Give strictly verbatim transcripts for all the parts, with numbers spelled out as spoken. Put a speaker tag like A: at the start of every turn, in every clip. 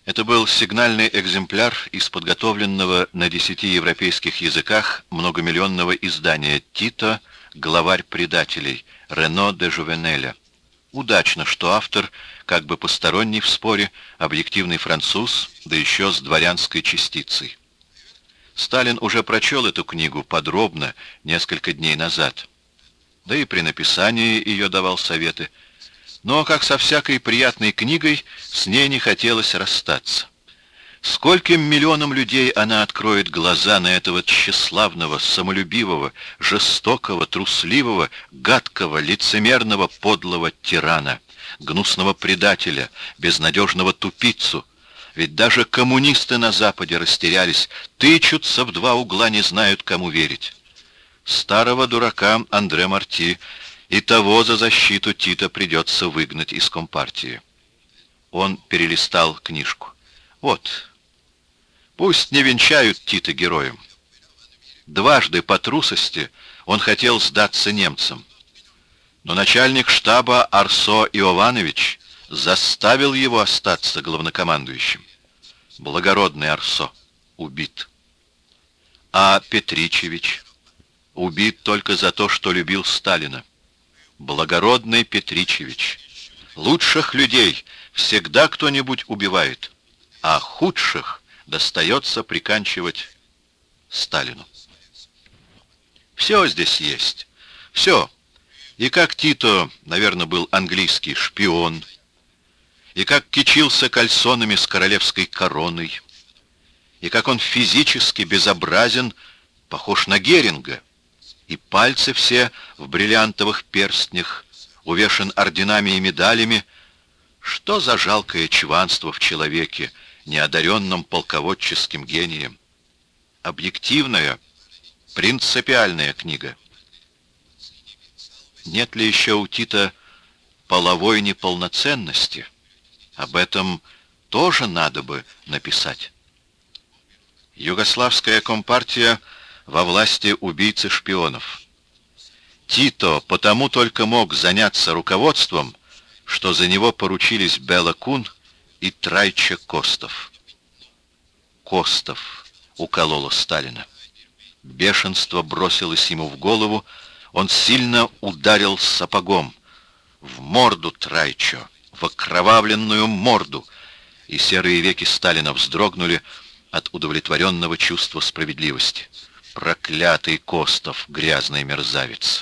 A: Это был сигнальный экземпляр из подготовленного на десяти европейских языках многомиллионного издания «Тито. Главарь предателей» Рено де Жувенеля. Удачно, что автор, как бы посторонний в споре, объективный француз, да еще с дворянской частицей. Сталин уже прочел эту книгу подробно несколько дней назад, да и при написании ее давал советы. Но, как со всякой приятной книгой, с ней не хотелось расстаться. Скольким миллионам людей она откроет глаза на этого тщеславного, самолюбивого, жестокого, трусливого, гадкого, лицемерного, подлого тирана, гнусного предателя, безнадежного тупицу. Ведь даже коммунисты на Западе растерялись, тычутся в два угла, не знают, кому верить. Старого дурака Андре Марти и того за защиту Тита придется выгнать из Компартии. Он перелистал книжку. Вот. Пусть не венчают Тита героем. Дважды по трусости он хотел сдаться немцам. Но начальник штаба Арсо Иованович заставил его остаться главнокомандующим. Благородный Арсо убит. А Петричевич убит только за то, что любил Сталина. Благородный Петричевич. Лучших людей всегда кто-нибудь убивает, а худших достается приканчивать Сталину. Все здесь есть. Все. И как Тито, наверное, был английский шпион, и как кичился кальсонами с королевской короной, и как он физически безобразен, похож на Геринга, и пальцы все в бриллиантовых перстнях, увешан орденами и медалями. Что за жалкое чванство в человеке, неодаренном полководческим гением? Объективная, принципиальная книга. Нет ли еще у Тита половой неполноценности? Об этом тоже надо бы написать. Югославская компартия во власти убийц и шпионов. Тито потому только мог заняться руководством, что за него поручились Бела Кун и Трайче Костов. Костов уколола Сталина. Бешенство бросилось ему в голову, он сильно ударил сапогом в морду Трайчо, в окровавленную морду, и серые веки Сталина вздрогнули от удовлетворенного чувства справедливости. Проклятый Костов, грязный мерзавец!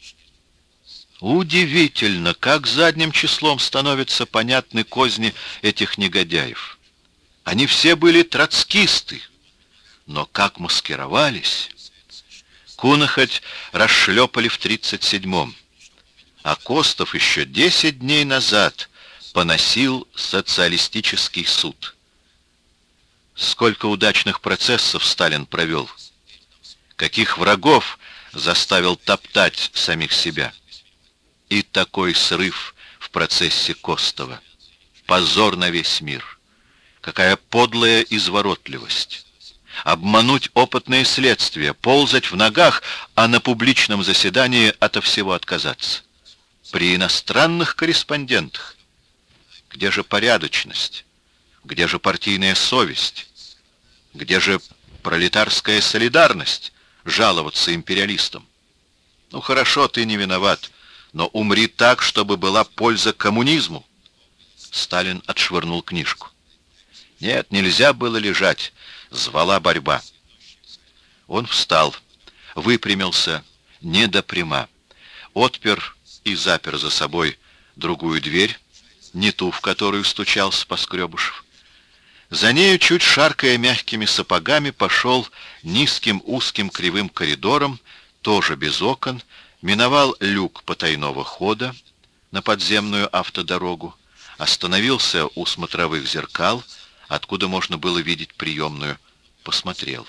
A: Удивительно, как задним числом становятся понятны козни этих негодяев. Они все были троцкисты, но как маскировались! Куна хоть расшлепали в тридцать седьмом, а Костов еще десять дней назад поносил социалистический суд. Сколько удачных процессов Сталин провел! Каких врагов заставил топтать самих себя! И такой срыв в процессе Костова. Позор на весь мир. Какая подлая изворотливость. Обмануть опытное следствие, ползать в ногах, а на публичном заседании ото всего отказаться. При иностранных корреспондентах. Где же порядочность? Где же партийная совесть? Где же пролетарская солидарность? Жаловаться империалистам. Ну хорошо, ты не виноват, но умри так, чтобы была польза коммунизму. Сталин отшвырнул книжку. Нет, нельзя было лежать, звала борьба. Он встал, выпрямился, не до пряма, отпер и запер за собой другую дверь, не ту, в которую стучал Спаскребышев. За нею, чуть шаркая мягкими сапогами, пошел низким узким кривым коридором, тоже без окон, миновал люк потайного хода на подземную автодорогу, остановился у смотровых зеркал, откуда можно было видеть приемную, посмотрел.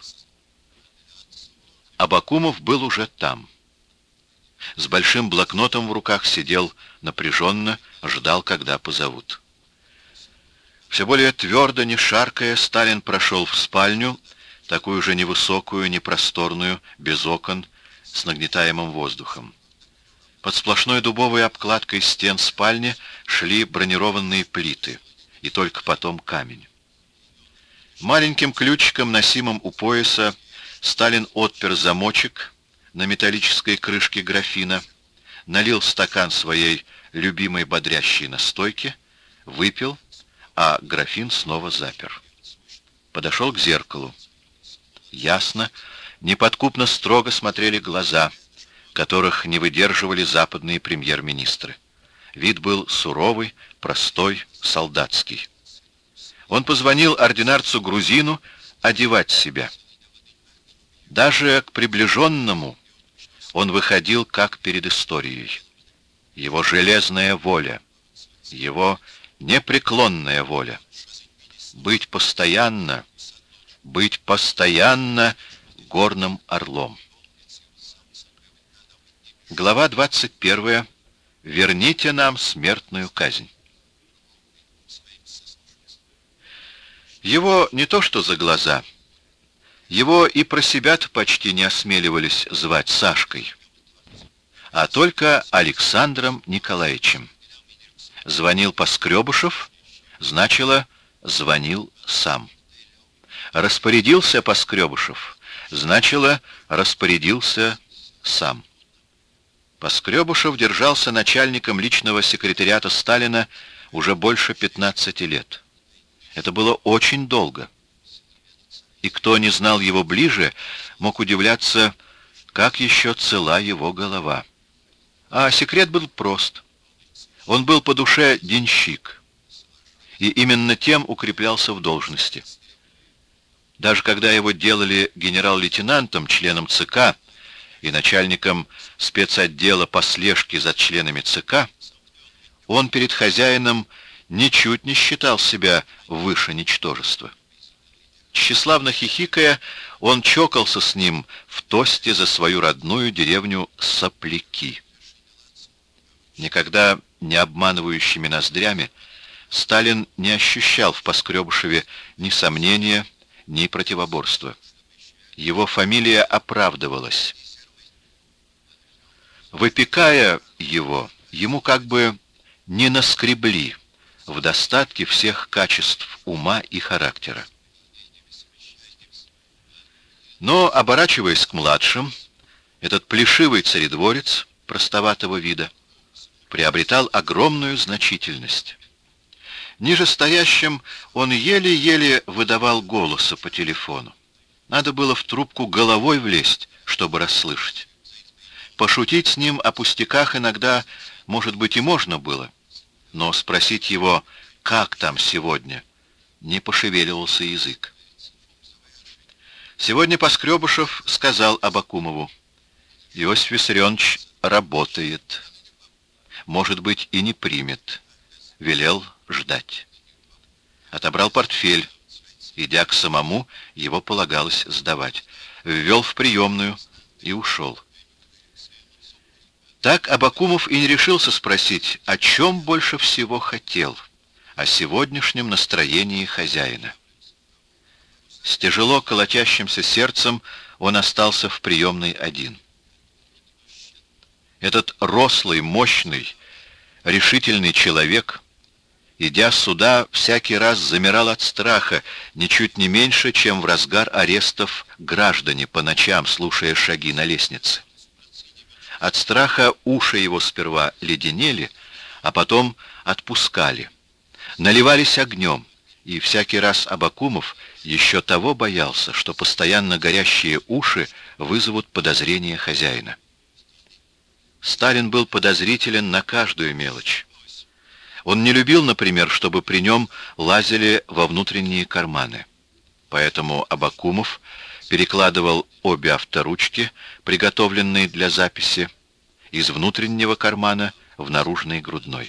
A: Абакумов был уже там. С большим блокнотом в руках сидел напряженно, ждал, когда позовут. Все более твердо, не шаркая, Сталин прошел в спальню, такую же невысокую, непросторную, без окон, с нагнетаемым воздухом. Под сплошной дубовой обкладкой стен спальни шли бронированные плиты, и только потом камень. Маленьким ключиком, носимым у пояса, Сталин отпер замочек на металлической крышке графина, налил стакан своей любимой бодрящей настойки, выпил, а графин снова запер. Подошел к зеркалу. Ясно, неподкупно строго смотрели глаза, которых не выдерживали западные премьер-министры. Вид был суровый, простой, солдатский. Он позвонил ординарцу-грузину одевать себя. Даже к приближенному он выходил как перед историей. Его железная воля, его непреклонная воля. Быть постоянно, быть постоянно горным орлом. Глава двадцать первая. Верните нам смертную казнь. Его не то что за глаза, его и про себя-то почти не осмеливались звать Сашкой, а только Александром Николаевичем. Звонил Поскребышев, значило, звонил сам. Распорядился Поскребышев, значило, распорядился сам. Поскребышев держался начальником личного секретариата Сталина уже больше пятнадцати лет. Это было очень долго. И кто не знал его ближе, мог удивляться, как еще цела его голова. А секрет был прост. Он был по душе денщик. И именно тем укреплялся в должности. Даже когда его делали генерал-лейтенантом, членом ЦК и начальником спецотдела по слежке за членами ЦК, он перед хозяином ничуть не считал себя выше ничтожества. Тщеславно хихикая, он чокался с ним в тосте за свою родную деревню Сопляки. Никогда не обманывающими ноздрями Сталин не ощущал в Поскребышеве ни сомнения, ни противоборства. Его фамилия оправдывалась. Выпекая его, ему как бы не наскребли в достатке всех качеств ума и характера. Но, оборачиваясь к младшим, этот плешивый царедворец простоватого вида приобретал огромную значительность. Нижестоящим он еле-еле выдавал голоса по телефону. Надо было в трубку головой влезть, чтобы расслышать. Пошутить с ним о пустяках иногда, может быть, и можно было, но спросить его, как там сегодня, не пошевеливался язык. Сегодня Поскребышев сказал Абакумову: «Иосиф Виссарионович работает. Может быть, и не примет». Велел ждать. Отобрал портфель. Идя к самому, его полагалось сдавать. Ввел в приемную и ушел. Так Абакумов и не решился спросить, о чем больше всего хотел, о сегодняшнем настроении хозяина. С тяжело колотящимся сердцем он остался в приемной один. Этот рослый, мощный, решительный человек, идя сюда, всякий раз замирал от страха, ничуть не меньше, чем в разгар арестов граждане по ночам, слушая шаги на лестнице. От страха уши его сперва леденели, а потом отпускали, наливались огнем, и всякий раз Абакумов еще того боялся, что постоянно горящие уши вызовут подозрение хозяина. Сталин был подозрителен на каждую мелочь. Он не любил, например, чтобы при нем лазили во внутренние карманы. Поэтому Абакумов перекладывал обе авторучки, приготовленные для записи, из внутреннего кармана в наружный грудной.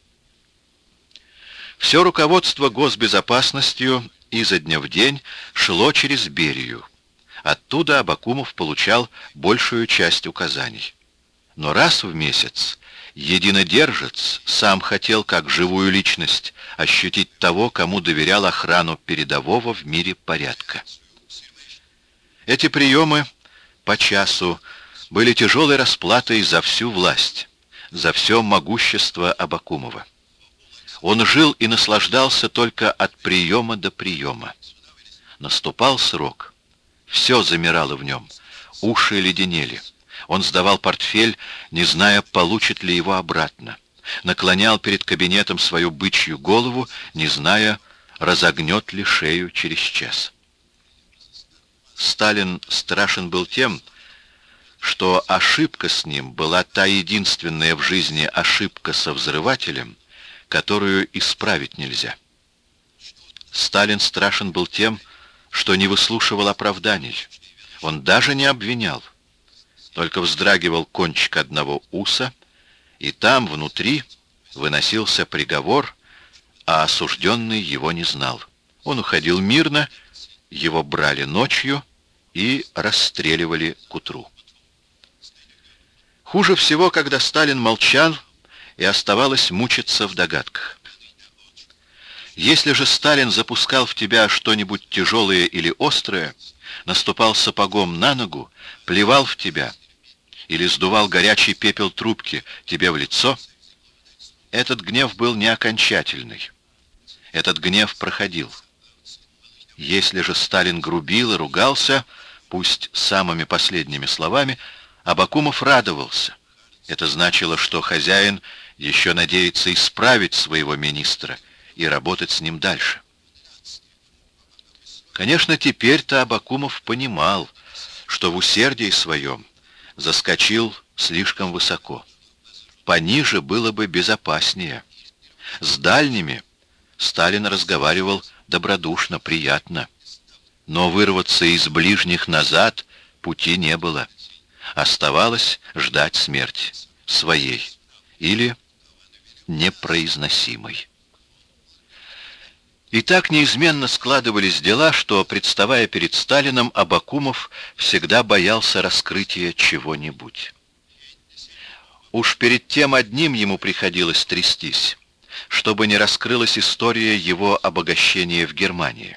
A: Все руководство госбезопасностью изо дня в день шло через Берию. Оттуда Абакумов получал большую часть указаний. Но раз в месяц единодержец сам хотел, как живую личность, ощутить того, кому доверял охрану передового в мире порядка. Эти приемы по часу были тяжелой расплатой за всю власть, за все могущество Абакумова. Он жил и наслаждался только от приема до приема. Наступал срок. Все замирало в нем. Уши леденели. Он сдавал портфель, не зная, получит ли его обратно. Наклонял перед кабинетом свою бычью голову, не зная, разогнет ли шею через час. Сталин страшен был тем, что ошибка с ним была та единственная в жизни ошибка со взрывателем, которую исправить нельзя. Сталин страшен был тем, что не выслушивал оправданий. Он даже не обвинял, только вздрагивал кончик одного уса, и там, внутри, выносился приговор, а осужденный его не знал. Он уходил мирно, его брали ночью и расстреливали к утру. Хуже всего, когда Сталин молчал и оставалось мучиться в догадках. Если же Сталин запускал в тебя что-нибудь тяжелое или острое, наступал сапогом на ногу, плевал в тебя или сдувал горячий пепел трубки тебе в лицо, этот гнев был не окончательный. Этот гнев проходил. Если же Сталин грубил и ругался, пусть самыми последними словами, Абакумов радовался. Это значило, что хозяин еще надеется исправить своего министра и работать с ним дальше. Конечно, теперь-то Абакумов понимал, что в усердии своем заскочил слишком высоко. Пониже было бы безопаснее. С дальними Сталин разговаривал добродушно, приятно. Но вырваться из ближних назад пути не было. Оставалось ждать смерти, своей или непроизносимой. И так неизменно складывались дела, что, представая перед Сталином, Абакумов всегда боялся раскрытия чего-нибудь. Уж перед тем одним ему приходилось трястись, чтобы не раскрылась история его обогащения в Германии.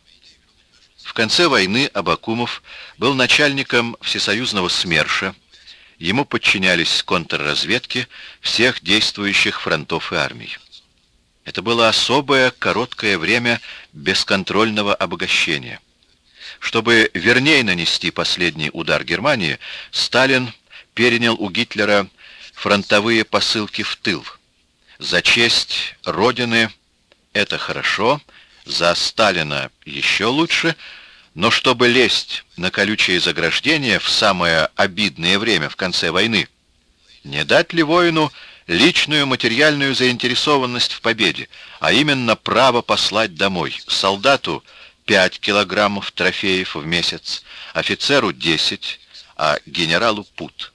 A: В конце войны Абакумов был начальником всесоюзного СМЕРШа, ему подчинялись контрразведки всех действующих фронтов и армий. Это было особое короткое время бесконтрольного обогащения. Чтобы вернее нанести последний удар Германии, Сталин перенял у Гитлера фронтовые посылки в тыл. За честь Родины это хорошо, за Сталина еще лучше, но чтобы лезть на колючие заграждения в самое обидное время в конце войны, не дать ли воину личную материальную заинтересованность в победе, а именно право послать домой солдату пять килограммов трофеев в месяц, офицеру десять, а генералу пуд.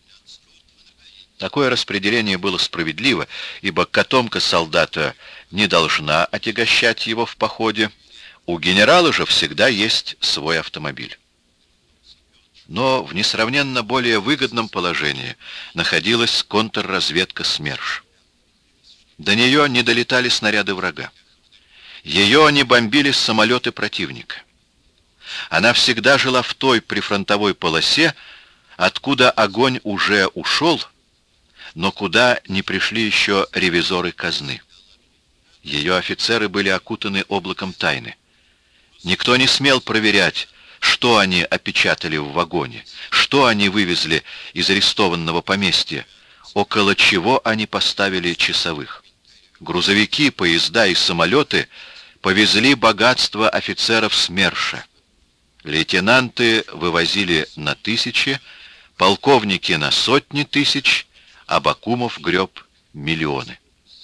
A: Такое распределение было справедливо, ибо котомка солдата не должна отягощать его в походе, у генерала же всегда есть свой автомобиль. Но в несравненно более выгодном положении находилась контрразведка СМЕРШ. До нее не долетали снаряды врага. Ее не бомбили самолеты противника. Она всегда жила в той прифронтовой полосе, откуда огонь уже ушел, но куда не пришли еще ревизоры казны. Ее офицеры были окутаны облаком тайны. Никто не смел проверять, что они опечатали в вагоне, что они вывезли из арестованного поместья, около чего они поставили часовых. Грузовики, поезда и самолеты повезли богатство офицеров СМЕРШа. Лейтенанты вывозили на тысячи, полковники на сотни тысяч, а Абакумов греб миллионы.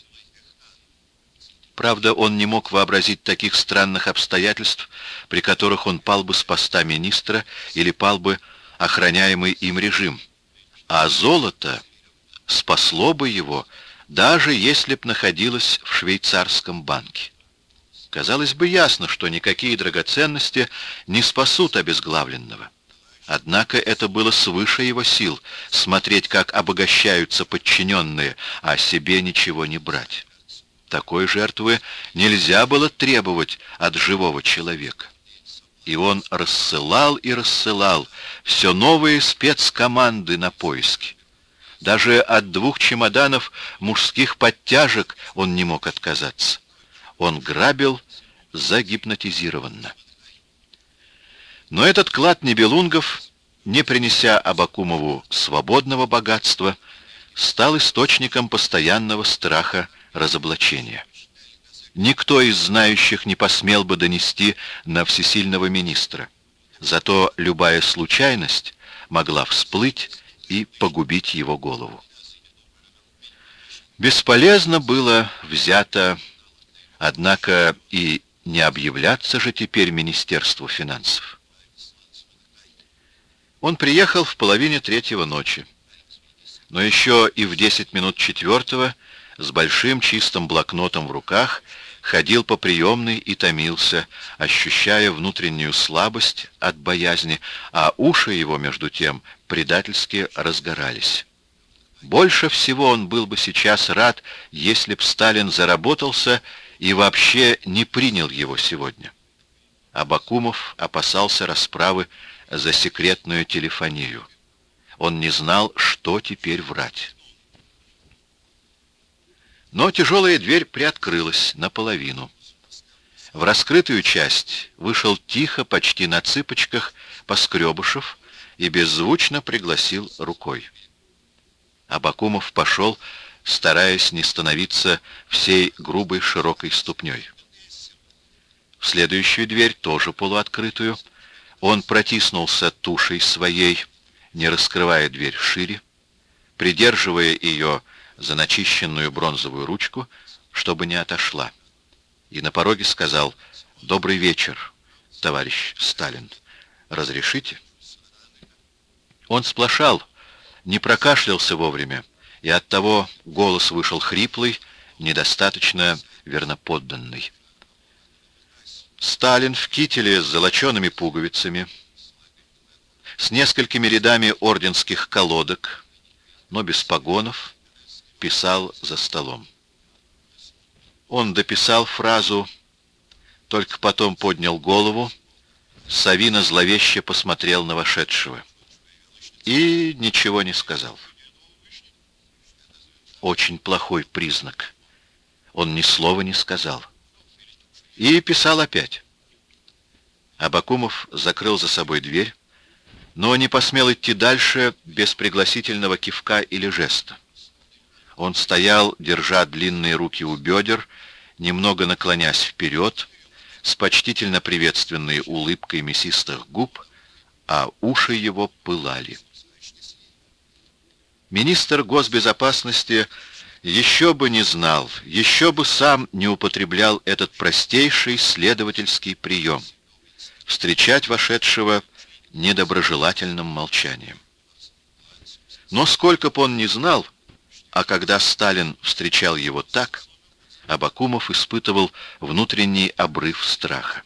A: Правда, он не мог вообразить таких странных обстоятельств, при которых он пал бы с поста министра или пал бы охраняемый им режим. А золото спасло бы его, даже если б находилось в швейцарском банке. Казалось бы, ясно, что никакие драгоценности не спасут обезглавленного. Однако это было свыше его сил — смотреть, как обогащаются подчиненные, а себе ничего не брать. Такой жертвы нельзя было требовать от живого человека. И он рассылал и рассылал все новые спецкоманды на поиски. Даже от двух чемоданов мужских подтяжек он не мог отказаться. Он грабил загипнотизированно. Но этот клад Нибелунгов, не принеся Абакумову свободного богатства, стал источником постоянного страха разоблачения. Никто из знающих не посмел бы донести на всесильного министра. Зато любая случайность могла всплыть и погубить его голову. Бесполезно было взято, однако и не объявляться же теперь Министерству финансов. Он приехал в половине третьего ночи, но еще и в десять минут четвертого с большим чистым блокнотом в руках ходил по приемной и томился, ощущая внутреннюю слабость от боязни, а уши его, между тем, предательски разгорались. Больше всего он был бы сейчас рад, если б Сталин заработался и вообще не принял его сегодня. Абакумов опасался расправы за секретную телефонию. Он не знал, что теперь врать. Но тяжелая дверь приоткрылась наполовину. В раскрытую часть вышел тихо, почти на цыпочках, Поскребышев и беззвучно пригласил рукой. Абакумов пошел, стараясь не становиться всей грубой широкой ступней. В следующую дверь, тоже полуоткрытую, он протиснулся тушей своей, не раскрывая дверь шире, придерживая ее за начищенную бронзовую ручку, чтобы не отошла. И на пороге сказал: «Добрый вечер, товарищ Сталин. Разрешите?» Он сплошал, не прокашлялся вовремя, и оттого голос вышел хриплый, недостаточно верноподданный. Сталин в кителе с золочеными пуговицами, с несколькими рядами орденских колодок, но без погонов, писал за столом. Он дописал фразу, только потом поднял голову, Савина зловеще посмотрел на вошедшего и ничего не сказал. Очень плохой признак. Он ни слова не сказал. И писал опять. Абакумов закрыл за собой дверь, но не посмел идти дальше без пригласительного кивка или жеста. Он стоял, держа длинные руки у бедер, немного наклонясь вперед, с почтительно приветственной улыбкой мясистых губ, а уши его пылали. Министр госбезопасности еще бы не знал, еще бы сам не употреблял этот простейший следовательский прием — встречать вошедшего недоброжелательным молчанием. Но сколько б он ни знал, а когда Сталин встречал его так, Абакумов испытывал внутренний обрыв страха.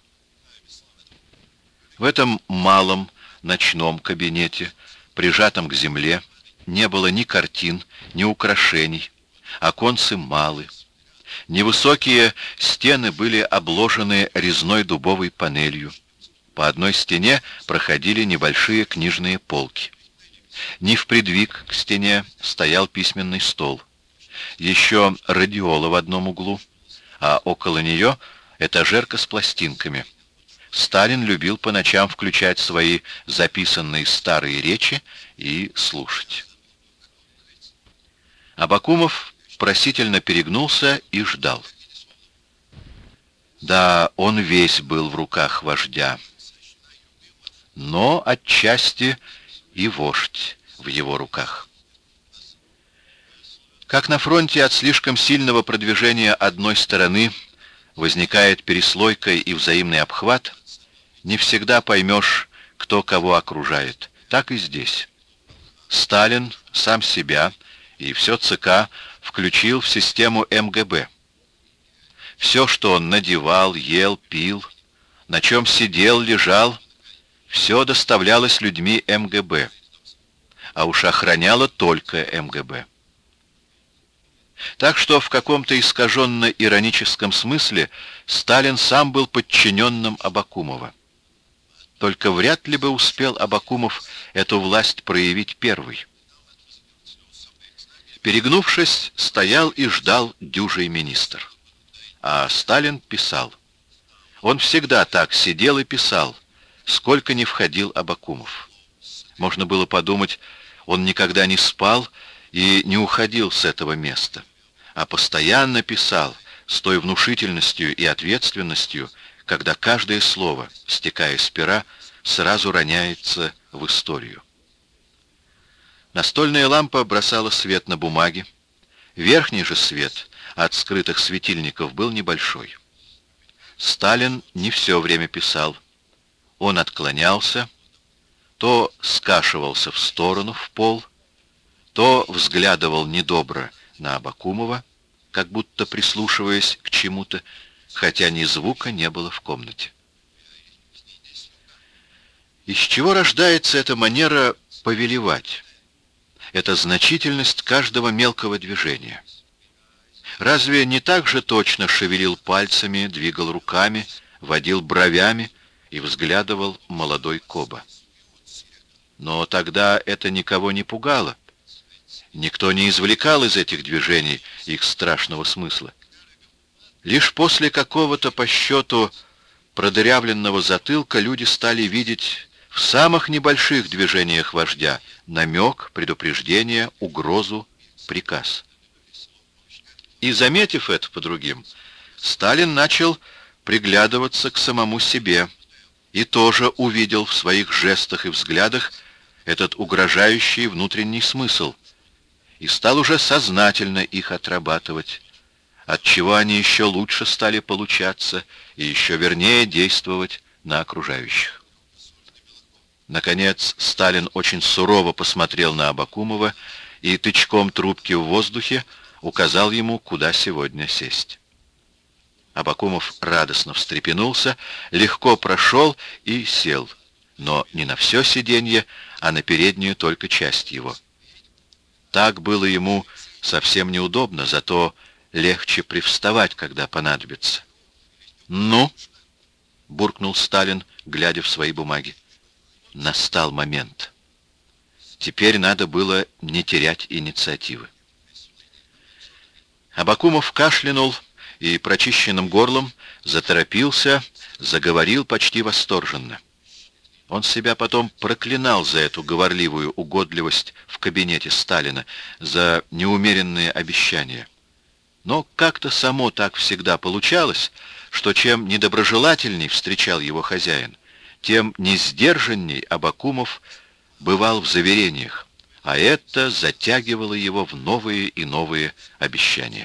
A: В этом малом ночном кабинете, прижатом к земле, не было ни картин, ни украшений, оконцы малы. Невысокие стены были обложены резной дубовой панелью. По одной стене проходили небольшие книжные полки. Не впридвиг к стене стоял письменный стол. Еще радиола в одном углу, а около нее этажерка с пластинками. Сталин любил по ночам включать свои записанные старые речи и слушать. Абакумов просительно перегнулся и ждал. Да, он весь был в руках вождя, но отчасти и вождь в его руках. Как на фронте от слишком сильного продвижения одной стороны возникает переслойка и взаимный обхват, не всегда поймешь, кто кого окружает. Так и здесь. Сталин сам себя и все ЦК включил в систему эм гэ бэ. Все, что он надевал, ел, пил, на чем сидел, лежал, все доставлялось людьми эм гэ бэ, а уж охраняло только эм гэ бэ. Так что в каком-то искаженно-ироническом смысле Сталин сам был подчиненным Абакумова. Только вряд ли бы успел Абакумов эту власть проявить первый. Перегнувшись, стоял и ждал дюжий министр. А Сталин писал. Он всегда так сидел и писал, сколько ни входил Абакумов. Можно было подумать, он никогда не спал и не уходил с этого места, а постоянно писал с той внушительностью и ответственностью, когда каждое слово, стекая с пера, сразу роняется в историю. Настольная лампа бросала свет на бумаги. Верхний же свет от скрытых светильников был небольшой. Сталин не все время писал. Он отклонялся, то скашивался в сторону, в пол, то взглядывал недобро на Абакумова, как будто прислушиваясь к чему-то, хотя ни звука не было в комнате. Из чего рождается эта манера повелевать? Это значительность каждого мелкого движения. Разве не так же точно шевелил пальцами, двигал руками, водил бровями и взглядывал молодой Коба? Но тогда это никого не пугало. Никто не извлекал из этих движений их страшного смысла. Лишь после какого-то по счету продырявленного затылка люди стали видеть в самых небольших движениях вождя намек, предупреждение, угрозу, приказ. И, заметив это по другим, Сталин начал приглядываться к самому себе и тоже увидел в своих жестах и взглядах этот угрожающий внутренний смысл и стал уже сознательно их отрабатывать, отчего они еще лучше стали получаться и еще вернее действовать на окружающих. Наконец, Сталин очень сурово посмотрел на Абакумова и тычком трубки в воздухе указал ему, куда сегодня сесть. Абакумов радостно встрепенулся, легко прошел и сел, но не на все сиденье, а на переднюю только часть его. Так было ему совсем неудобно, зато легче привставать, когда понадобится. «Ну?» — буркнул Сталин, глядя в свои бумаги. Настал момент. Теперь надо было не терять инициативы. Абакумов кашлянул и прочищенным горлом заторопился, заговорил почти восторженно. Он себя потом проклинал за эту говорливую угодливость в кабинете Сталина, за неумеренные обещания. Но как-то само так всегда получалось, что чем недоброжелательней встречал его хозяин, тем несдержанней Абакумов бывал в заверениях, а это затягивало его в новые и новые обещания.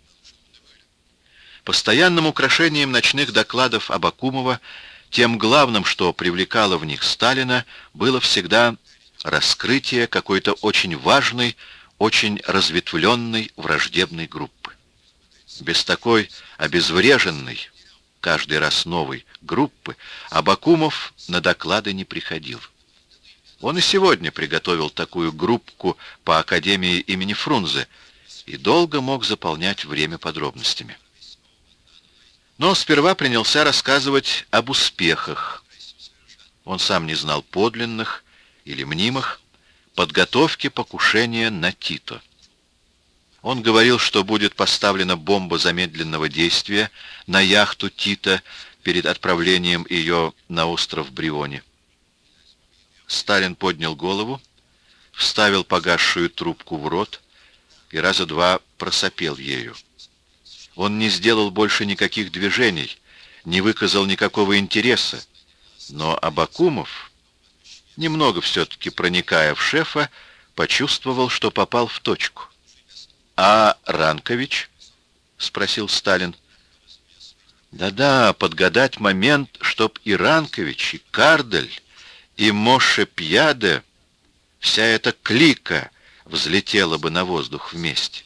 A: Постоянным украшением ночных докладов Абакумова, тем главным, что привлекало в них Сталина, было всегда раскрытие какой-то очень важной, очень разветвленной враждебной группы. Без такой обезвреженной, каждый раз новой группы, Абакумов на доклады не приходил. Он и сегодня приготовил такую группку по Академии имени Фрунзе и долго мог заполнять время подробностями. Но сперва принялся рассказывать об успехах. Он сам не знал подлинных или мнимых подготовки покушения на Тито. Он говорил, что будет поставлена бомба замедленного действия на яхту Тита перед отправлением ее на остров Бриони. Сталин поднял голову, вставил погасшую трубку в рот и раза два просопел ею. Он не сделал больше никаких движений, не выказал никакого интереса, но Абакумов, немного все-таки проникая в шефа, почувствовал, что попал в точку. «А Ранкович?» — спросил Сталин. «Да-да, подгадать момент, чтоб и Ранкович, и Кардель, и Моше Пьяде, вся эта клика взлетела бы на воздух вместе».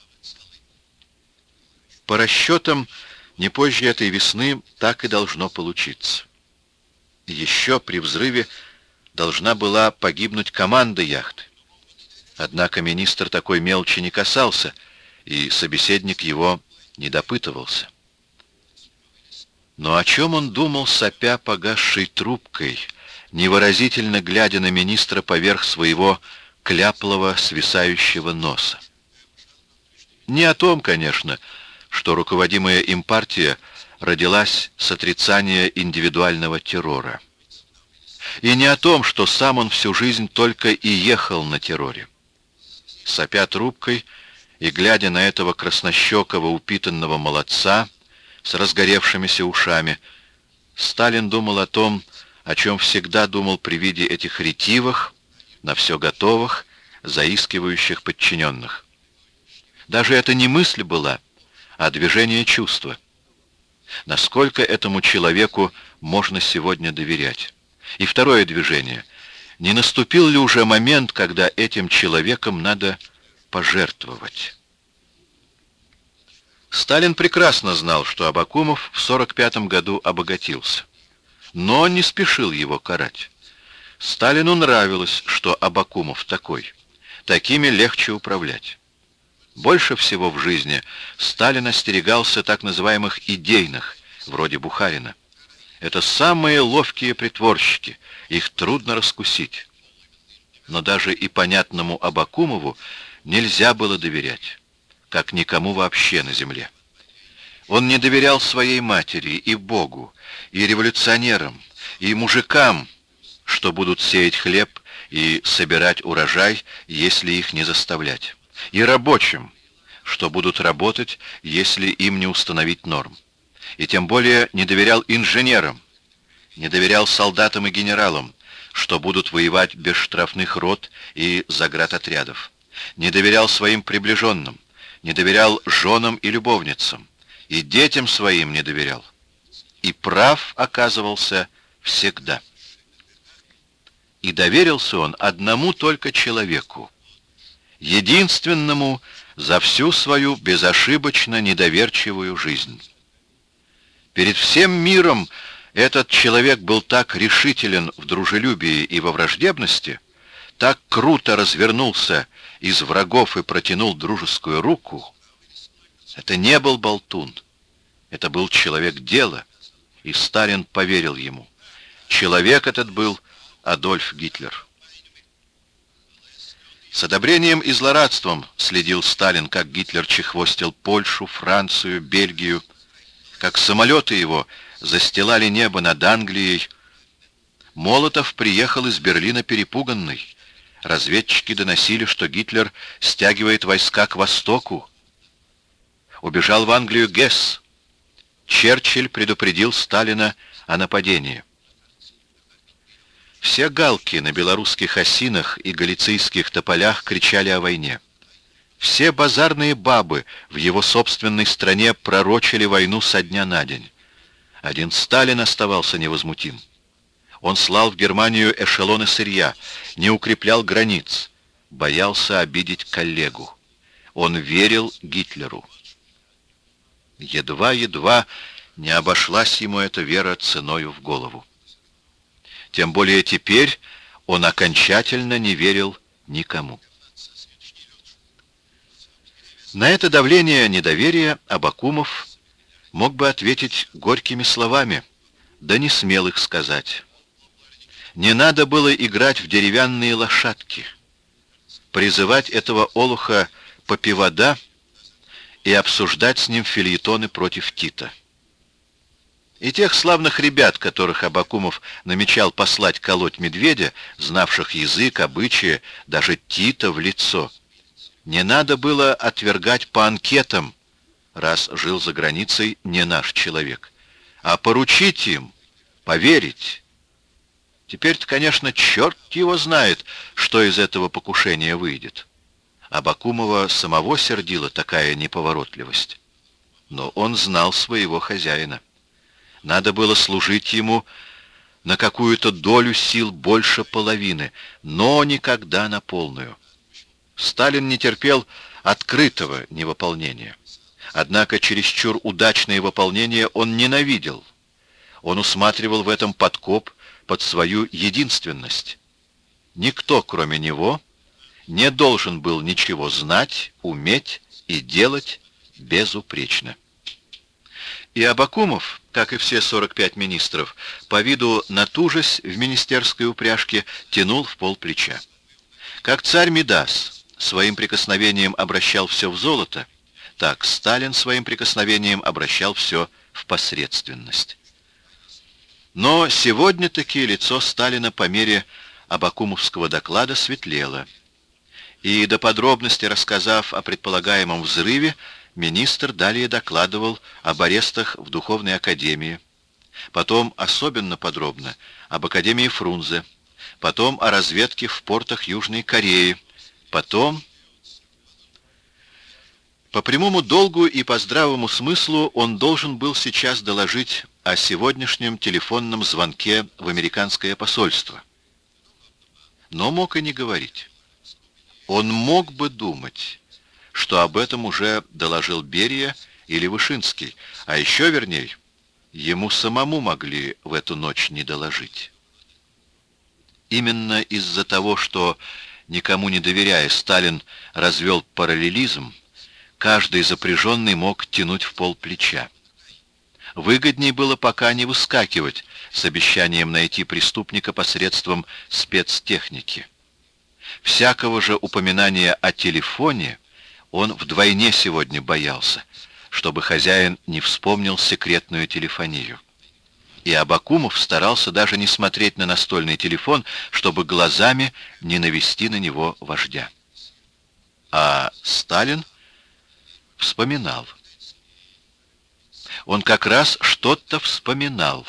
A: По расчетам, не позже этой весны так и должно получиться. Еще при взрыве должна была погибнуть команда яхты. Однако министр такой мелочи не касался, и собеседник его не допытывался. Но о чем он думал, сопя погасшей трубкой, невыразительно глядя на министра поверх своего кляплого свисающего носа? Не о том, конечно, что руководимая им партия родилась с отрицания индивидуального террора. и не о том, что сам он всю жизнь только и ехал на терроре. Сопя трубкой и глядя на этого краснощекого упитанного молодца с разгоревшимися ушами, Сталин думал о том, о чем всегда думал при виде этих ретивых, на все готовых, заискивающих подчиненных. Даже это не мысль была, а движение чувства. Насколько этому человеку можно сегодня доверять? И второе движение. Не наступил ли уже момент, когда этим человеком надо пожертвовать? Сталин прекрасно знал, что Абакумов в сорок пятом году обогатился, но не спешил его карать. Сталину нравилось, что Абакумов такой. Такими легче управлять. Больше всего в жизни Сталин остерегался так называемых идейных, вроде Бухарина. Это самые ловкие притворщики, их трудно раскусить. Но даже и понятному Абакумову нельзя было доверять, как никому вообще на земле. Он не доверял своей матери и Богу, и революционерам, и мужикам, что будут сеять хлеб и собирать урожай, если их не заставлять, и рабочим, что будут работать, если им не установить норм. И тем более не доверял инженерам, не доверял солдатам и генералам, что будут воевать без штрафных рот и заградотрядов. Не доверял своим приближенным, не доверял женам и любовницам, и детям своим не доверял. И прав оказывался всегда. И доверился он одному только человеку, единственному за всю свою безошибочно недоверчивую жизнь. Перед всем миром этот человек был так решителен в дружелюбии и во враждебности, так круто развернулся из врагов и протянул дружескую руку. Это не был болтун, это был человек дела, и Сталин поверил ему. Человек этот был Адольф Гитлер. С одобрением и злорадством следил Сталин, как Гитлер чехвостил Польшу, Францию, Бельгию, как самолеты его застилали небо над Англией. Молотов приехал из Берлина перепуганный. Разведчики доносили, что Гитлер стягивает войска к востоку. Убежал в Англию Гесс. Черчилль предупредил Сталина о нападении. Все галки на белорусских осинах и галицийских тополях кричали о войне. Все базарные бабы в его собственной стране пророчили войну со дня на день. Один Сталин оставался невозмутим. Он слал в Германию эшелоны сырья, не укреплял границ, боялся обидеть коллегу. Он верил Гитлеру. Едва-едва не обошлась ему эта вера ценою в голову. Тем более теперь он окончательно не верил никому. На это давление недоверия Абакумов мог бы ответить горькими словами, да не смел их сказать. Не надо было играть в деревянные лошадки, призывать этого олуха попивода и обсуждать с ним фельетоны против Тита. И тех славных ребят, которых Абакумов намечал послать колоть медведя, знавших язык, обычаи, даже Тита в лицо, не надо было отвергать по анкетам, раз жил за границей не наш человек, а поручить им, поверить. Теперь-то, конечно, черт его знает, что из этого покушения выйдет. Абакумова самого сердила такая неповоротливость. Но он знал своего хозяина. Надо было служить ему на какую-то долю сил больше половины, но никогда на полную. Сталин не терпел открытого невыполнения. Однако чересчур удачное выполнение он ненавидел. Он усматривал в этом подкоп под свою единственность. Никто, кроме него, не должен был ничего знать, уметь и делать безупречно. И Абакумов, как и все сорок пять министров, по виду натужась в министерской упряжке, тянул в пол плеча. Как царь Мидас своим прикосновением обращал все в золото, так Сталин своим прикосновением обращал все в посредственность. Но сегодня-таки лицо Сталина по мере абакумовского доклада светлело. И до подробности рассказав о предполагаемом взрыве, министр далее докладывал об арестах в Духовной академии, потом особенно подробно об Академии Фрунзе, потом о разведке в портах Южной Кореи, потом... По прямому долгу и по здравому смыслу он должен был сейчас доложить о сегодняшнем телефонном звонке в американское посольство. Но мог и не говорить. Он мог бы думать, что об этом уже доложил Берия или Вышинский, а еще вернее, ему самому могли в эту ночь не доложить. Именно из-за того, что, никому не доверяя, Сталин развел параллелизм, каждый запряженный мог тянуть в пол плеча. Выгодней было пока не выскакивать с обещанием найти преступника посредством спецтехники. Всякого же упоминания о телефоне он вдвойне сегодня боялся, чтобы хозяин не вспомнил секретную телефонию. И Абакумов старался даже не смотреть на настольный телефон, чтобы глазами не навести на него вождя. А Сталин вспоминал. Он как раз что-то вспоминал.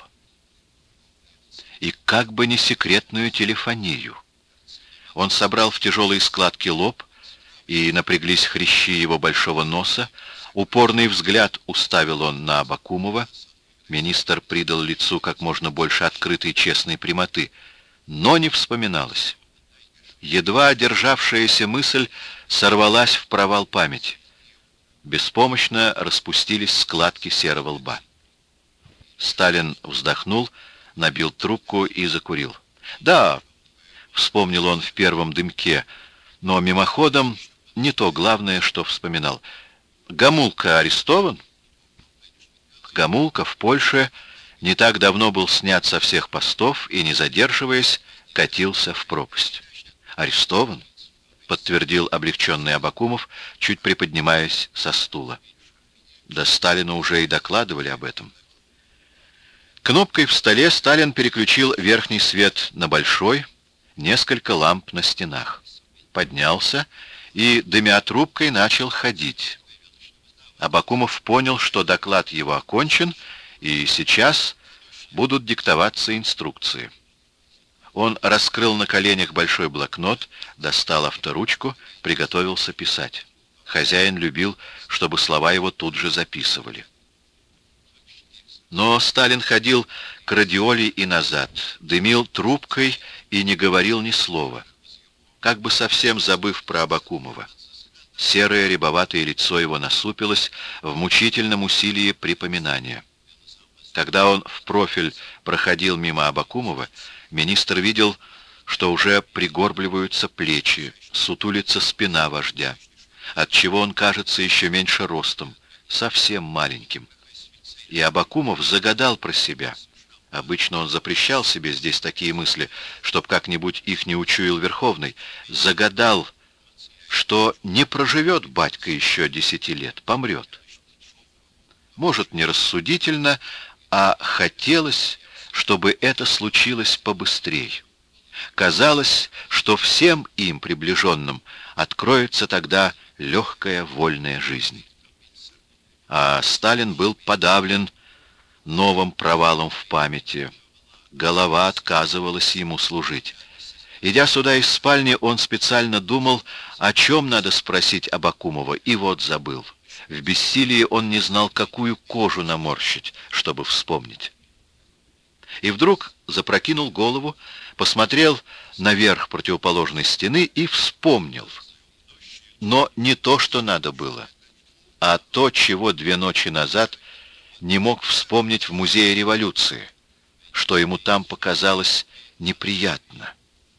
A: И как бы не секретную телефонию. Он собрал в тяжелые складки лоб, и напряглись хрящи его большого носа. Упорный взгляд уставил он на Абакумова. Министр придал лицу как можно больше открытой честной прямоты, но не вспоминалось. Едва одержавшаяся мысль сорвалась в провал памяти. Беспомощно распустились складки серого лба. Сталин вздохнул, набил трубку и закурил. «Да», — вспомнил он в первом дымке, но мимоходом не то главное, что вспоминал. «Гомулка арестован?» Гомулка в Польше не так давно был снят со всех постов и, не задерживаясь, катился в пропасть. «Арестован?» — подтвердил облегченный Абакумов, чуть приподнимаясь со стула. Да Сталину уже и докладывали об этом. Кнопкой в столе Сталин переключил верхний свет на большой, несколько ламп на стенах. Поднялся и, дымя трубкой, начал ходить. Абакумов понял, что доклад его окончен, и сейчас будут диктоваться инструкции. Он раскрыл на коленях большой блокнот, достал авторучку, приготовился писать. Хозяин любил, чтобы слова его тут же записывали. Но Сталин ходил к радиоле и назад, дымил трубкой и не говорил ни слова, как бы совсем забыв про Абакумова. Серое рябоватое лицо его насупилось в мучительном усилии припоминания. Когда он в профиль проходил мимо Абакумова, министр видел, что уже пригорбливаются плечи, сутулится спина вождя, отчего он кажется еще меньше ростом, совсем маленьким. И Абакумов загадал про себя. Обычно он запрещал себе здесь такие мысли, чтоб как-нибудь их не учуял Верховный. Загадал, что не проживет батька еще десяти лет, помрет. Может, не рассудительно, а хотелось, чтобы это случилось побыстрее. Казалось, что всем им, приближенным, откроется тогда легкая вольная жизнь. А Сталин был подавлен новым провалом в памяти. Голова отказывалась ему служить. Идя сюда из спальни, он специально думал, о чем надо спросить Абакумова, и вот забыл. В бессилии он не знал, какую кожу наморщить, чтобы вспомнить. И вдруг запрокинул голову, посмотрел наверх противоположной стены и вспомнил. Но не то, что надо было, а то, чего две ночи назад не мог вспомнить в Музее революции, что ему там показалось неприятно.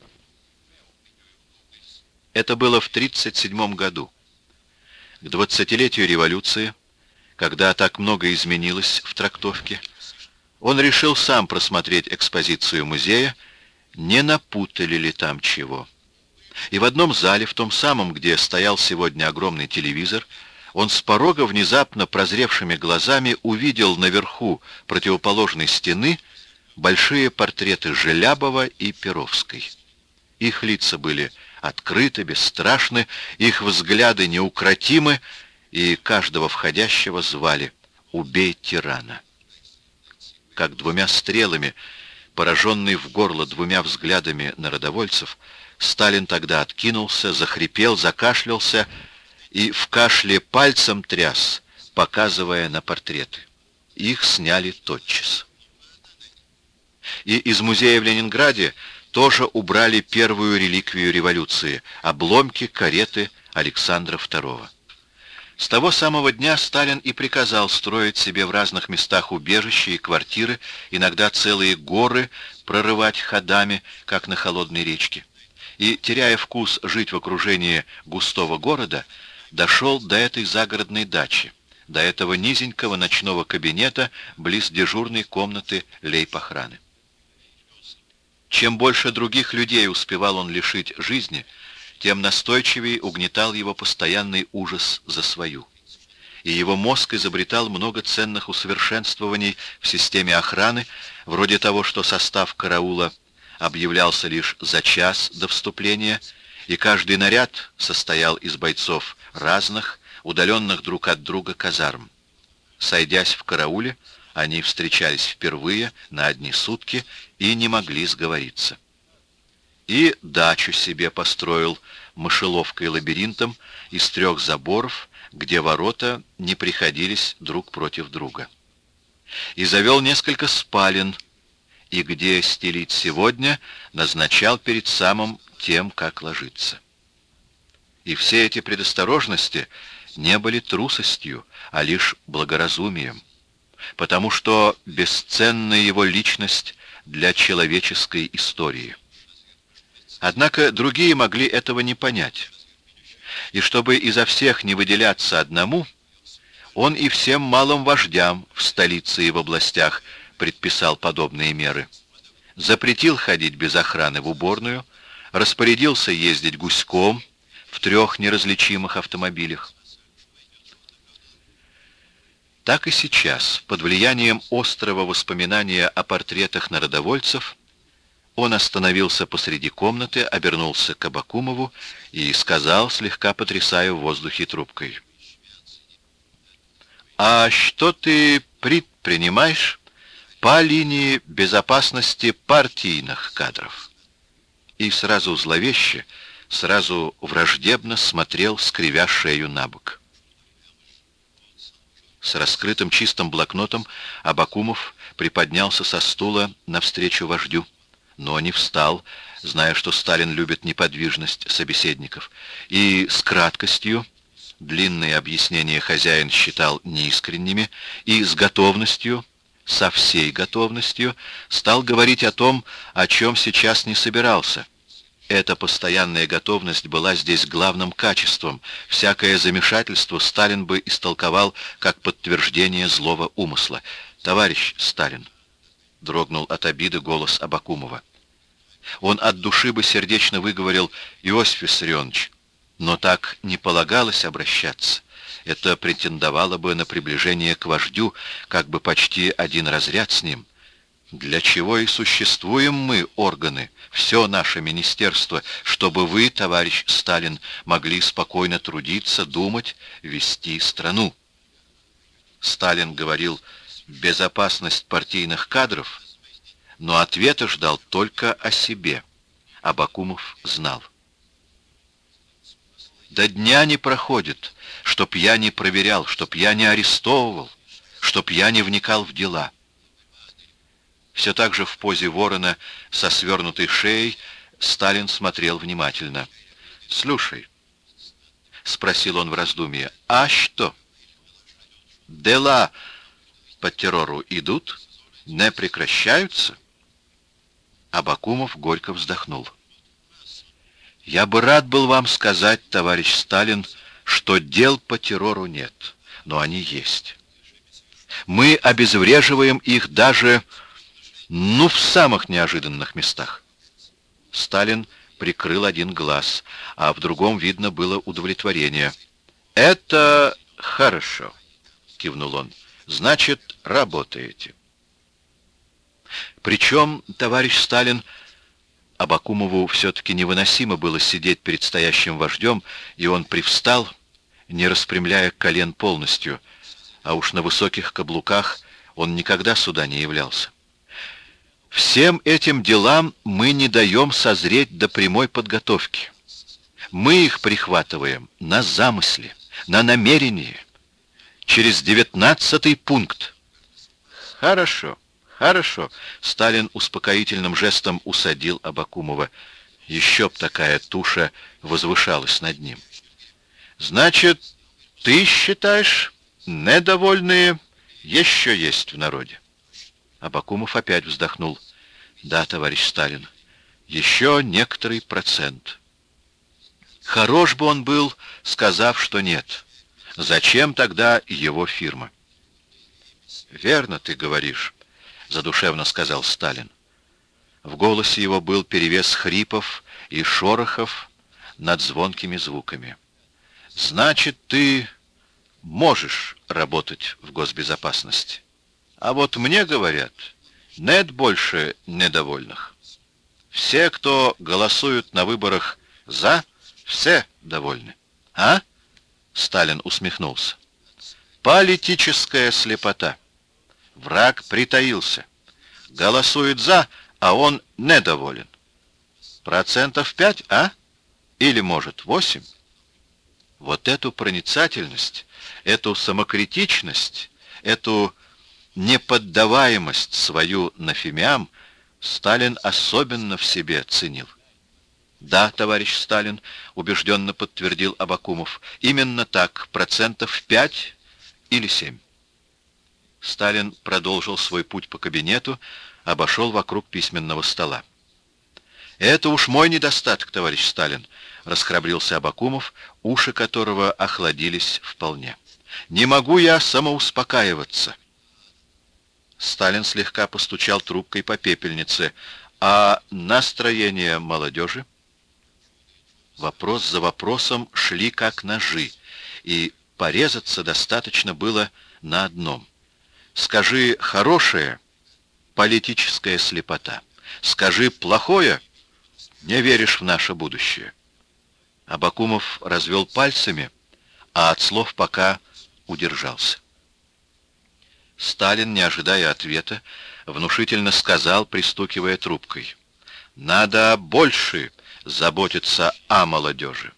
A: Это было в тридцать седьмом году, к двадцатилетию революции, когда так много изменилось в трактовке. Он решил сам просмотреть экспозицию музея, не напутали ли там чего. И в одном зале, в том самом, где стоял сегодня огромный телевизор, он с порога внезапно прозревшими глазами увидел наверху противоположной стены большие портреты Желябова и Перовской. Их лица были открыты, бесстрашны, их взгляды неукротимы, и каждого входящего звали «Убей тирана». Как двумя стрелами, пораженный в горло двумя взглядами народовольцев, Сталин тогда откинулся, захрипел, закашлялся и в кашле пальцем тряс, показывая на портреты. Их сняли тотчас. И из музея в Ленинграде тоже убрали первую реликвию революции — обломки кареты Александра второго. С того самого дня Сталин и приказал строить себе в разных местах убежища и квартиры, иногда целые горы прорывать ходами, как на холодной речке. И, теряя вкус жить в окружении густого города, дошел до этой загородной дачи, до этого низенького ночного кабинета близ дежурной комнаты лейб-охраны. Чем больше других людей успевал он лишить жизни, тем настойчивее угнетал его постоянный ужас за свою. И его мозг изобретал много ценных усовершенствований в системе охраны, вроде того, что состав караула объявлялся лишь за час до вступления, и каждый наряд состоял из бойцов разных, удаленных друг от друга казарм. Сойдясь в карауле, они встречались впервые на одни сутки и не могли сговориться. И дачу себе построил мышеловкой-лабиринтом из трех заборов, где ворота не приходились друг против друга. И завел несколько спален, и где стелить сегодня, назначал перед самым тем, как ложиться. И все эти предосторожности не были трусостью, а лишь благоразумием, потому что бесценна его личность для человеческой истории. Однако другие могли этого не понять. И чтобы изо всех не выделяться одному, он и всем малым вождям в столице и в областях предписал подобные меры. Запретил ходить без охраны в уборную, распорядился ездить гуськом в трех неразличимых автомобилях. Так и сейчас, под влиянием острого воспоминания о портретах народовольцев, он остановился посреди комнаты, обернулся к Абакумову и сказал, слегка потрясая в воздухе трубкой: «А что ты предпринимаешь по линии безопасности партийных кадров?» И сразу зловеще, сразу враждебно смотрел, скривя шею набок. С раскрытым чистым блокнотом Абакумов приподнялся со стула навстречу вождю, но не встал, зная, что Сталин любит неподвижность собеседников, и с краткостью, длинные объяснения хозяин считал неискренними, и с готовностью, со всей готовностью, стал говорить о том, о чем сейчас не собирался. Эта постоянная готовность была здесь главным качеством. Всякое замешательство Сталин бы истолковал как подтверждение злого умысла. «Товарищ Сталин», — дрогнул от обиды голос Абакумова. Он от души бы сердечно выговорил: «Иосиф Виссарионович», но так не полагалось обращаться. Это претендовало бы на приближение к вождю, как бы почти один разряд с ним. Для чего и существуем мы, органы, все наше министерство, чтобы вы, товарищ Сталин, могли спокойно трудиться, думать, вести страну. Сталин говорил «безопасность партийных кадров», но ответа ждал только о себе. Абакумов знал. До дня не проходит, чтоб я не проверял, чтоб я не арестовывал, чтоб я не вникал в дела. Все так же в позе ворона со свернутой шеей Сталин смотрел внимательно. «Слушай», — спросил он в раздумье, — «а что? Дела по террору идут? Не прекращаются?» Абакумов горько вздохнул. «Я бы рад был вам сказать, товарищ Сталин, что дел по террору нет, но они есть. Мы обезвреживаем их даже, ну, в самых неожиданных местах». Сталин прикрыл один глаз, а в другом видно было удовлетворение. «Это хорошо», — кивнул он. «Значит, работаете». Причем, товарищ Сталин, Абакумову все-таки невыносимо было сидеть перед стоящим вождем, и он привстал, не распрямляя колен полностью, а уж на высоких каблуках он никогда сюда не являлся. Всем этим делам мы не даем созреть до прямой подготовки. Мы их прихватываем на замысле, на намерении, через девятнадцатый пункт. Хорошо, хорошо. Сталин успокоительным жестом усадил Абакумова. Еще б такая туша возвышалась над ним. Значит, ты считаешь, недовольные еще есть в народе? Абакумов опять вздохнул. Да, товарищ Сталин, еще некоторый процент. Хорош бы он был, сказав, что нет. Зачем тогда его фирма? Верно ты говоришь, задушевно сказал Сталин. В голосе его был перевес хрипов и шорохов над звонкими звуками. Значит, ты можешь работать в госбезопасности. А вот мне говорят, нет больше недовольных. Все, кто голосуют на выборах «за», все довольны. А? Сталин усмехнулся. Политическая слепота. Враг притаился. Голосует «за», а он недоволен. Процентов пять, а? Или, может, восемь? Вот эту проницательность, эту самокритичность, эту неподдаваемость свою нафемиам Сталин особенно в себе ценил. Да, товарищ Сталин, убежденно подтвердил Абакумов, именно так, процентов пять или семь. Сталин продолжил свой путь по кабинету, обошел вокруг письменного стола. Это уж мой недостаток, товарищ Сталин, расхрабрился Абакумов, уши которого охладились вполне. Не могу я самоуспокаиваться. Сталин слегка постучал трубкой по пепельнице. А настроение молодежи? Вопрос за вопросом шли как ножи, и порезаться достаточно было на одном. Скажи хорошее — политическая слепота. Скажи плохое — не веришь в наше будущее. Абакумов развел пальцами, а от слов пока удержался. Сталин, не ожидая ответа, внушительно сказал, пристукивая трубкой: «Надо больше заботиться о молодежи.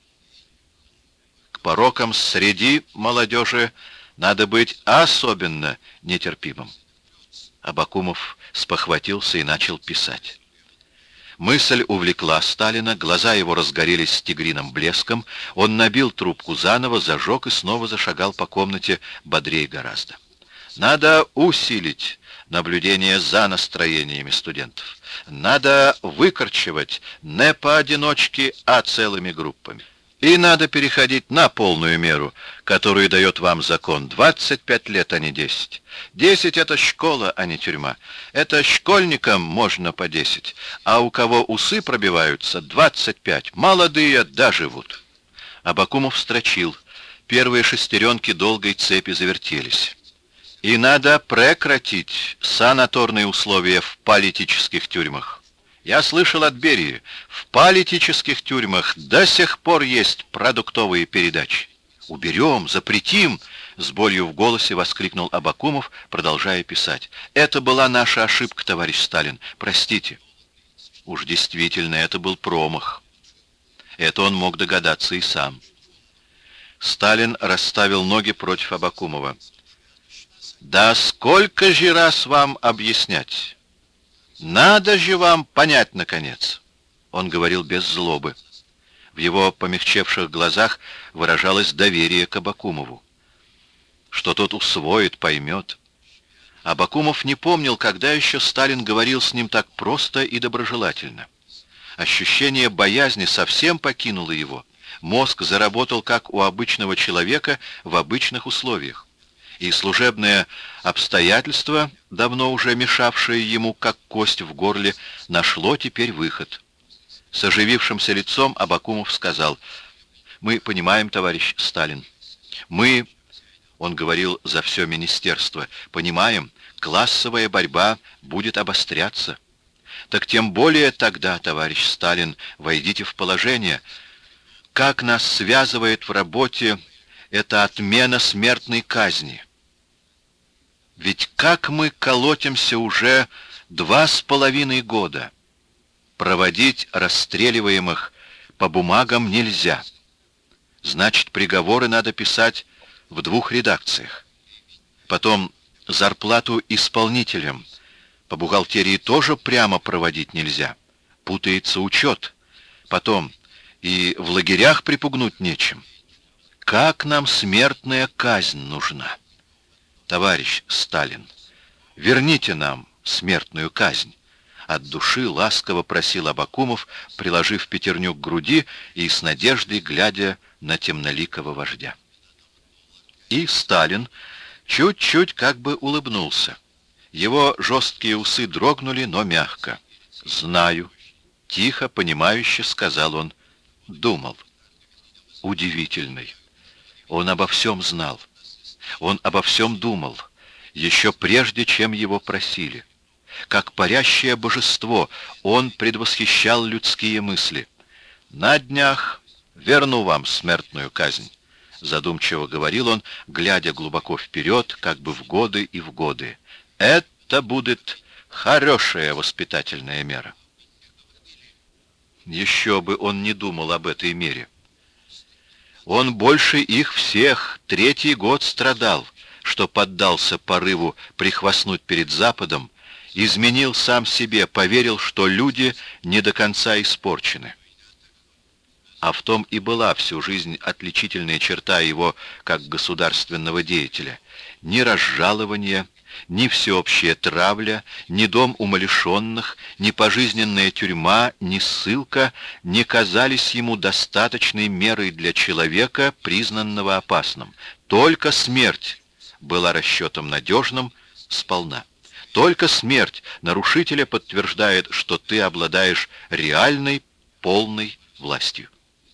A: К порокам среди молодежи надо быть особенно нетерпимым». Абакумов спохватился и начал писать. Мысль увлекла Сталина, глаза его разгорелись тигриным блеском, он набил трубку заново, зажег и снова зашагал по комнате бодрее гораздо. Надо усилить наблюдение за настроениями студентов. Надо выкорчевать не поодиночке, а целыми группами. И надо переходить на полную меру, которую дает вам закон. двадцать пять лет, а не десять. десять — это школа, а не тюрьма. Это школьникам можно по десять, а у кого усы пробиваются, двадцать пять. Молодые доживут. Абакумов строчил. Первые шестеренки долгой цепи завертелись. И надо прекратить санаторные условия в политических тюрьмах. Я слышал от Берии, в политических тюрьмах до сих пор есть продуктовые передачи. Уберем, запретим, с болью в голосе воскликнул Абакумов, продолжая писать. Это была наша ошибка, товарищ Сталин, простите. Уж действительно, это был промах. Это он мог догадаться и сам. Сталин расставил ноги против Абакумова. Да сколько же раз вам объяснять? Надо же вам понять, наконец. Он говорил без злобы. В его помягчевших глазах выражалось доверие к Абакумову. Что тот усвоит, поймет. Абакумов не помнил, когда еще Сталин говорил с ним так просто и доброжелательно. Ощущение боязни совсем покинуло его. Мозг заработал, как у обычного человека, в обычных условиях. И служебное обстоятельство, давно уже мешавшее ему, как кость в горле, нашло теперь выход. С оживившимся лицом Абакумов сказал: «Мы понимаем, товарищ Сталин. Мы...» Он говорил за все министерство. Понимаем, классовая борьба будет обостряться. Так тем более тогда, товарищ Сталин, войдите в положение. Как нас связывает в работе эта отмена смертной казни? Ведь как мы колотимся уже два с половиной года. Проводить расстреливаемых по бумагам нельзя. Значит, приговоры надо писать в двух редакциях. Потом зарплату исполнителям по бухгалтерии тоже прямо проводить нельзя. Путается учет. Потом и в лагерях припугнуть нечем. Как нам смертная казнь нужна? Товарищ Сталин, верните нам смертную казнь. От души ласково просил Абакумов, приложив пятерню к груди и с надеждой глядя на темноликого вождя. И Сталин чуть-чуть как бы улыбнулся. Его жесткие усы дрогнули, но мягко. «Знаю», — тихо, понимающе сказал он. Думал. Удивительный. Он обо всем знал. Он обо всем думал, еще прежде, чем его просили. Как парящее божество, он предвосхищал людские мысли. «На днях верну вам смертную казнь», — задумчиво говорил он, глядя глубоко вперед, как бы в годы и в годы. «Это будет хорошая воспитательная мера». Еще бы он не думал об этой мере. Он больше их всех третий год страдал, что поддался порыву прихвастнуть перед Западом, изменил сам себе, поверил, что люди не до конца испорчены. А в том и была всю жизнь отличительная черта его как государственного деятеля. Ни разжалование, ни всеобщая травля, ни дом умалишенных, ни пожизненная тюрьма, ни ссылка не казались ему достаточной мерой для человека, признанного опасным. Только смерть была расчетом надежным сполна. Только смерть нарушителя подтверждает, что ты обладаешь реальной, полной властью.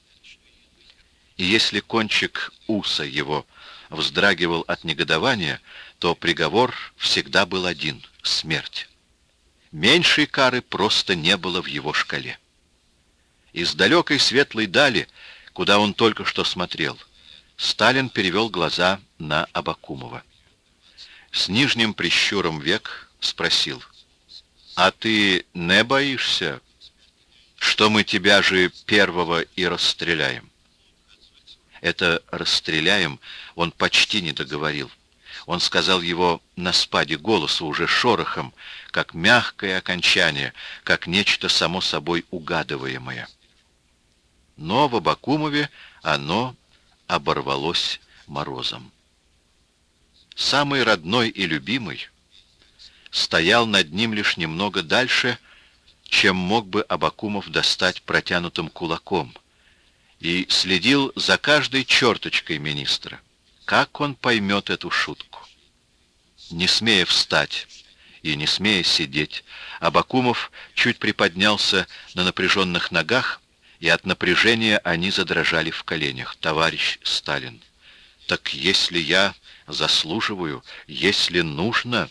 A: И если кончик уса его вздрагивал от негодования, то приговор всегда был один — смерть. Меньшей кары просто не было в его шкале. Из далекой светлой дали, куда он только что смотрел, Сталин перевел глаза на Абакумова. С нижним прищуром век спросил: «А ты не боишься, что мы тебя же первого и расстреляем?» Это «расстреляем» он почти не договорил. Он сказал его на спаде голоса, уже шорохом, как мягкое окончание, как нечто само собой угадываемое. Но в Абакумове оно оборвалось морозом. Самый родной и любимый стоял над ним лишь немного дальше, чем мог бы Абакумов достать протянутым кулаком, и следил за каждой черточкой министра. Как он поймет эту шутку? Не смея встать и не смея сидеть, Абакумов чуть приподнялся на напряженных ногах, и от напряжения они задрожали в коленях. «Товарищ Сталин, так если я заслуживаю, если нужно...»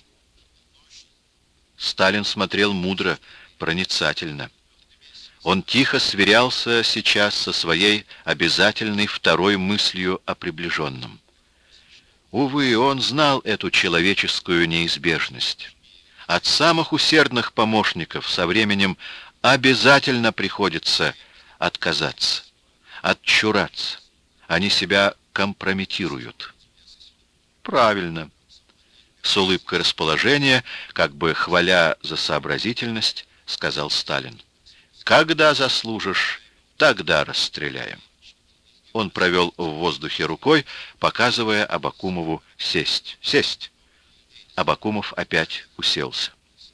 A: Сталин смотрел мудро, проницательно. Он тихо сверялся сейчас со своей обязательной второй мыслью о приближенном. Увы, он знал эту человеческую неизбежность. От самых усердных помощников со временем обязательно приходится отказаться, отчураться. Они себя компрометируют. Правильно. С улыбкой расположения, как бы хваля за сообразительность, сказал Сталин. Когда заслужишь, тогда расстреляем. Он провел в воздухе рукой, показывая Абакумову сесть. Сесть. Абакумов опять уселся.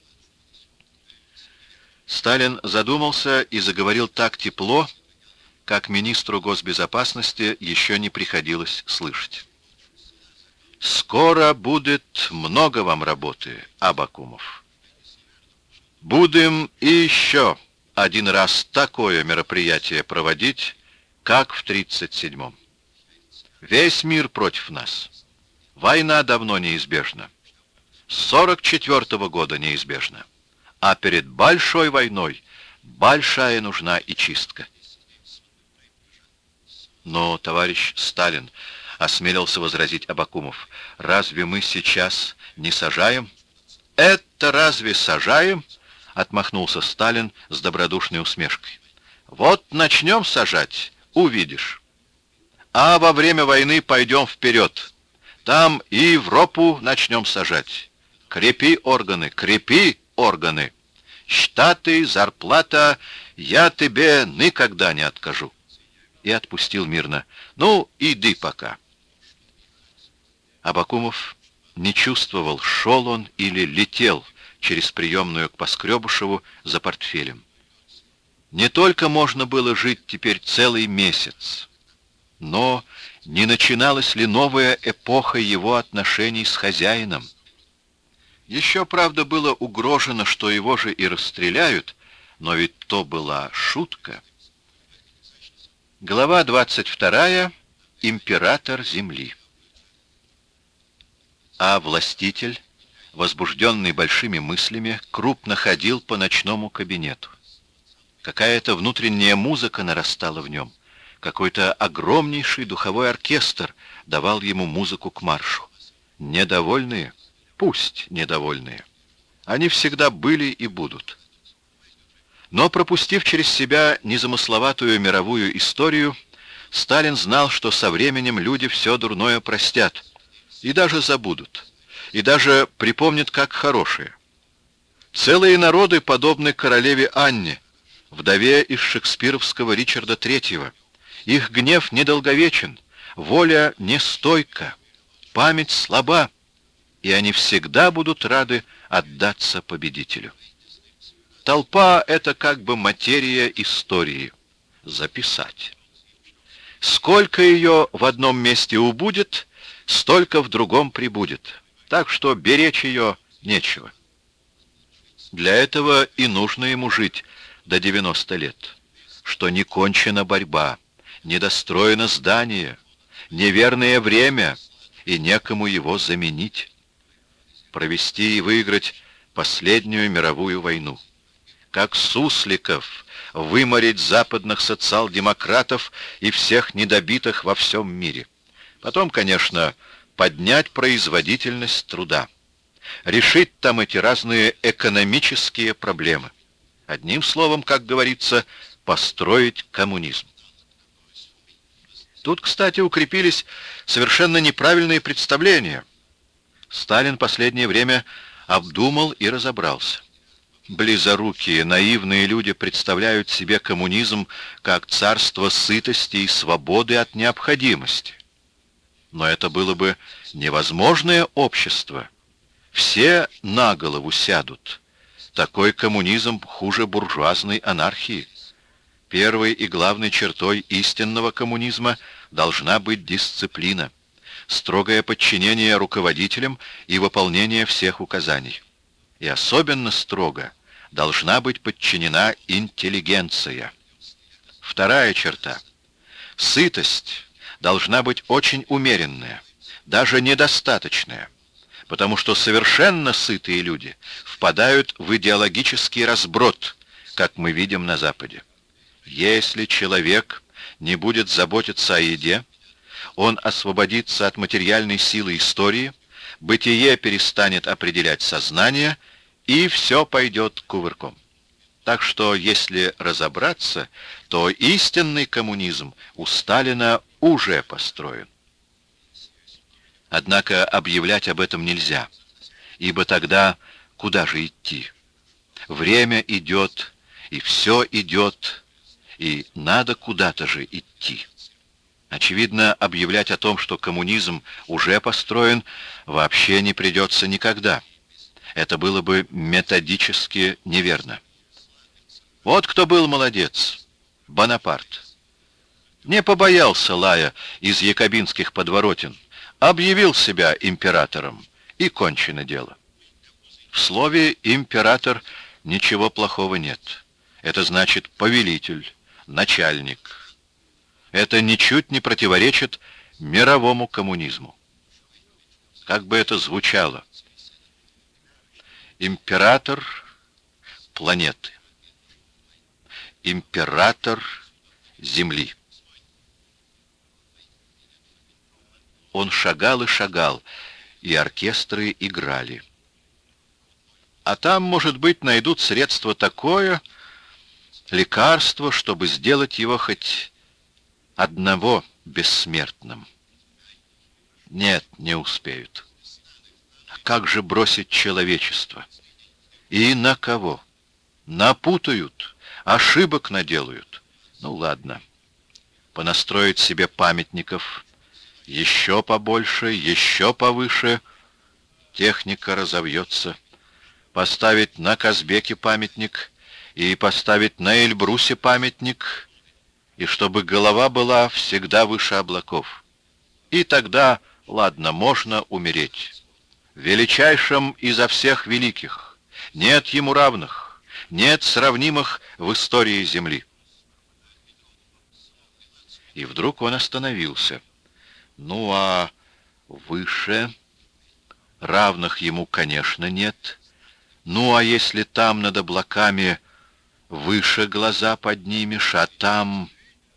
A: Сталин задумался и заговорил так тепло, как министру госбезопасности еще не приходилось слышать. «Скоро будет много вам работы, Абакумов. Будем и еще один раз такое мероприятие проводить, как в тридцать седьмом. Весь мир против нас. Война давно неизбежна. С сорок четвёртого года неизбежна. А перед большой войной большая нужна и чистка. Но, товарищ Сталин, осмелился возразить Абакумов, разве мы сейчас не сажаем? Это разве сажаем? Отмахнулся Сталин с добродушной усмешкой. Вот начнем сажать, увидишь. А во время войны пойдем вперед. Там и Европу начнем сажать. Крепи органы, крепи органы. Штаты, зарплата, я тебе никогда не откажу. И отпустил мирно. Ну, иди пока. Абакумов не чувствовал, шел он или летел через приемную к Поскребышеву за портфелем. Не только можно было жить теперь целый месяц, но не начиналась ли новая эпоха его отношений с хозяином? Еще, правда, было угрожено, что его же и расстреляют, но ведь то была шутка. Глава двадцать вторая. Император земли. А властитель, возбужденный большими мыслями, крупно ходил по ночному кабинету. Какая-то внутренняя музыка нарастала в нем. Какой-то огромнейший духовой оркестр давал ему музыку к маршу. Недовольные? Пусть недовольные. Они всегда были и будут. Но, пропустив через себя незамысловатую мировую историю, Сталин знал, что со временем люди все дурное простят, и даже забудут, и даже припомнят как хорошее. Целые народы подобны королеве Анне, вдове из шекспировского Ричарда Третьего. Их гнев недолговечен, воля нестойка, память слаба, и они всегда будут рады отдаться победителю. Толпа — это как бы материя истории. Записать. Сколько ее в одном месте убудет, столько в другом прибудет. Так что беречь ее нечего. Для этого и нужно ему жить до девяноста лет. Что не кончена борьба, недостроено здание, неверное время, и некому его заменить. Провести и выиграть последнюю мировую войну. Как сусликов выморить западных социал-демократов и всех недобитых во всем мире. Потом, конечно, поднять производительность труда. Решить там эти разные экономические проблемы. Одним словом, как говорится, построить коммунизм. Тут, кстати, укрепились совершенно неправильные представления. Сталин последнее время обдумал и разобрался. Близорукие, наивные люди представляют себе коммунизм как царство сытости и свободы от необходимости. Но это было бы невозможное общество. Все на голову сядут. Такой коммунизм хуже буржуазной анархии. Первой и главной чертой истинного коммунизма должна быть дисциплина, строгое подчинение руководителям и выполнение всех указаний. И особенно строго должна быть подчинена интеллигенция. Вторая черта. Сытость должна быть очень умеренная, даже недостаточная, потому что совершенно сытые люди впадают в идеологический разброд, как мы видим на Западе. Если человек не будет заботиться о еде, он освободится от материальной силы истории, бытие перестанет определять сознание, и все пойдет кувырком. Так что, если разобраться, то истинный коммунизм у Сталина уже построен. Однако объявлять об этом нельзя, ибо тогда куда же идти? Время идет, и все идет, и надо куда-то же идти. Очевидно, объявлять о том, что коммунизм уже построен, вообще не придется никогда. Это было бы методически неверно. Вот кто был молодец. Бонапарт. Не побоялся лая из якобинских подворотен, объявил себя императором, и кончено дело. В слове «император» ничего плохого нет. Это значит повелитель, начальник. Это ничуть не противоречит мировому коммунизму. Как бы это звучало? Император планеты. Император Земли. Он шагал и шагал, и оркестры играли. А там, может быть, найдут средство такое, лекарство, чтобы сделать его хоть одного бессмертным. Нет, не успеют. А как же бросить человечество? И на кого? Напутают, ошибок наделают. Ну ладно, понастроить себе памятников еще побольше, еще повыше, техника разовьется. Поставить на Казбеке памятник и поставить на Эльбрусе памятник, и чтобы голова была всегда выше облаков. И тогда, ладно, можно умереть. Величайшим изо всех великих. Нет ему равных, нет сравнимых в истории Земли. И вдруг он остановился. Ну а выше равных ему, конечно, нет. Ну, а если там над облаками выше глаза поднимешь, а там...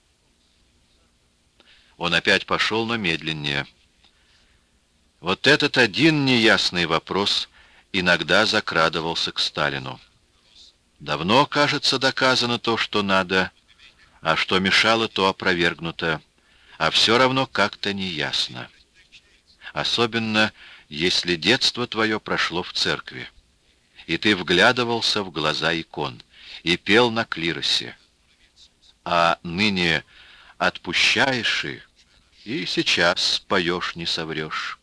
A: Он опять пошел, но медленнее. Вот этот один неясный вопрос иногда закрадывался к Сталину. Давно, кажется, доказано то, что надо, а что мешало, то опровергнуто, а все равно как-то неясно. Особенно, если детство твое прошло в церкви, и ты вглядывался в глаза икон и пел на клиросе. А ныне отпущаешь и, и сейчас поешь, не соврешь.